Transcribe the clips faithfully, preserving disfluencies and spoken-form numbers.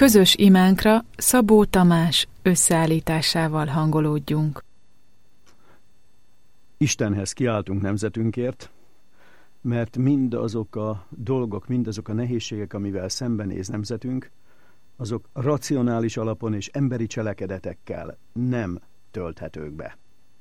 Közös imánkra Szabó Tamás összeállításával hangolódjunk. Istenhez kiáltunk nemzetünkért, mert mindazok a dolgok, mindazok a nehézségek, amivel szembenéz nemzetünk, azok racionális alapon és emberi cselekedetekkel nem tölthetők be.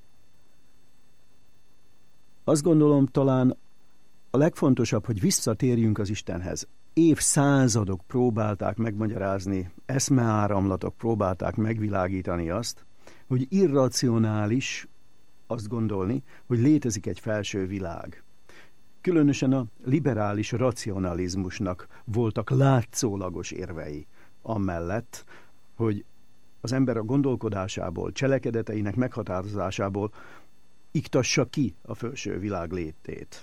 Azt gondolom, talán a legfontosabb, hogy visszatérjünk az Istenhez. Évszázadok próbálták megmagyarázni, eszmeáramlatok próbálták megvilágítani azt, hogy irracionális azt gondolni, hogy létezik egy felső világ. Különösen a liberális racionalizmusnak voltak látszólagos érvei amellett, hogy az ember a gondolkodásából, cselekedeteinek meghatározásából iktassa ki a felső világ létét.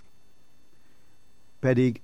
Pedig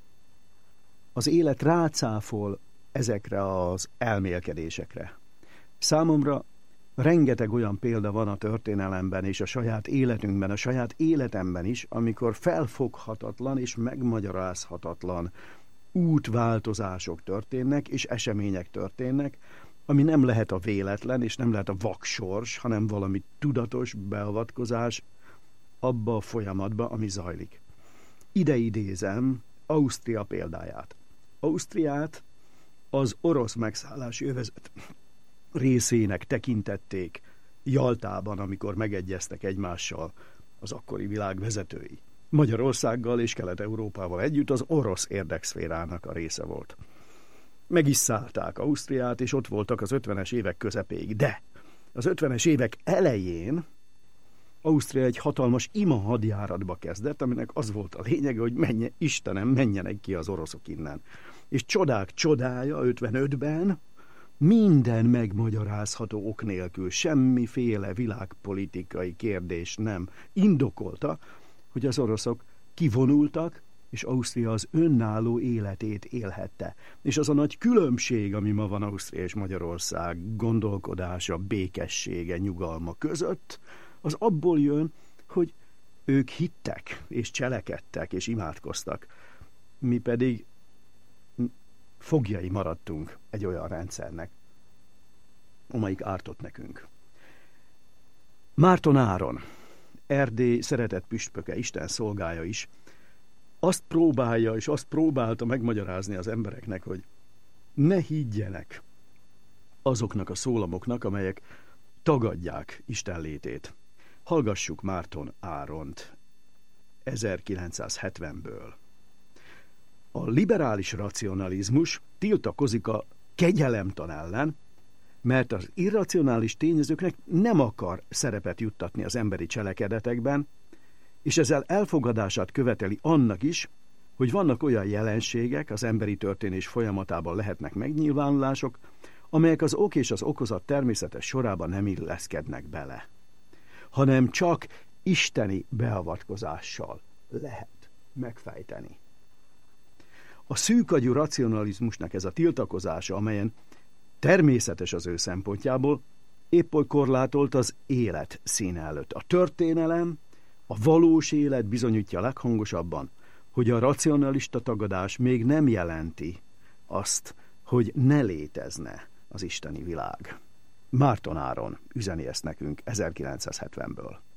az élet rácáfol ezekre az elmélkedésekre. Számomra rengeteg olyan példa van a történelemben és a saját életünkben, a saját életemben is, amikor felfoghatatlan és megmagyarázhatatlan útváltozások történnek, és események történnek, ami nem lehet a véletlen, és nem lehet a vaksors, hanem valami tudatos beavatkozás abba a folyamatba, ami zajlik. Ide idézem Ausztria példáját. Ausztriát az orosz megszállási övezet részének tekintették Jaltában, amikor megegyeztek egymással az akkori világ vezetői. Magyarországgal és Kelet-Európával együtt az orosz érdekszférának a része volt. Meg is szállták Ausztriát, és ott voltak az ötvenes évek közepéig. De az ötvenes évek elején Ausztria egy hatalmas ima hadjáratba kezdett, aminek az volt a lényege, hogy menje, Istenem, menjenek ki az oroszok innen. És csodák csodája ötvenötben minden megmagyarázható ok nélkül, semmiféle világpolitikai kérdés nem indokolta, hogy az oroszok kivonultak, és Ausztria az önálló életét élhette. És az a nagy különbség, ami ma van Ausztria és Magyarország gondolkodása, békessége, nyugalma között, az abból jön, hogy ők hittek, és cselekedtek, és imádkoztak. Mi pedig fogjai maradtunk egy olyan rendszernek, amelyik ártott nekünk. Márton Áron, Erdély szeretett püspöke, Isten szolgája is, azt próbálja, és azt próbálta megmagyarázni az embereknek, hogy ne higgyenek azoknak a szólamoknak, amelyek tagadják Isten létét. Hallgassuk Márton Áront ezerkilencszázhetvenből. A liberális racionalizmus tiltakozik a kegyelemtan ellen, mert az irracionális tényezőknek nem akar szerepet juttatni az emberi cselekedetekben, és ezzel elfogadását követeli annak is, hogy vannak olyan jelenségek, az emberi történés folyamatában lehetnek megnyilvánulások, amelyek az ok és az okozat természetes sorában nem illeszkednek bele, hanem csak isteni beavatkozással lehet megfejteni. A szűkagyú racionalizmusnak ez a tiltakozása, amelyen természetes az ő szempontjából, épp oly korlátolt az élet színe előtt. A történelem, a valós élet bizonyítja leghangosabban, hogy a racionalista tagadás még nem jelenti azt, hogy ne létezne az isteni világ. Márton Áron üzeni ezt nekünk ezerkilencszázhetvenből.